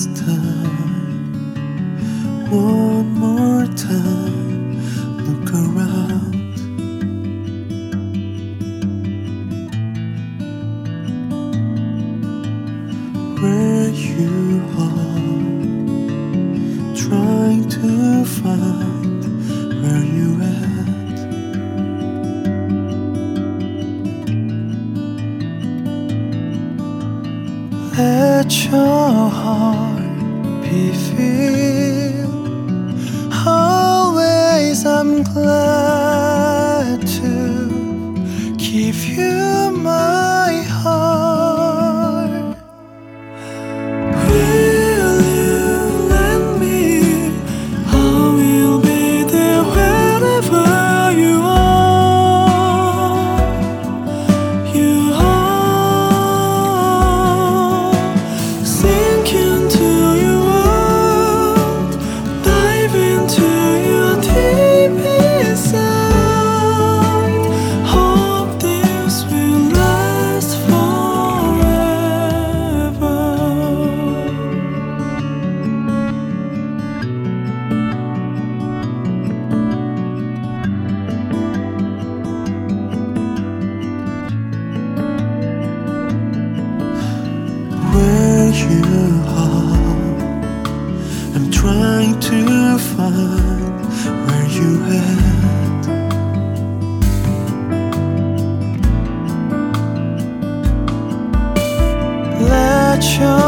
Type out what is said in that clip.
time, one more time, look around. Where you are, trying to find where you at. Let your heart be filled. Always I'm glad to give you my heart. Will you let me? I will be there wherever you are. You are. Sink into your world, dive into your deep inside. Hope this will last forever. Where you are, I'm trying to find where you at. Let your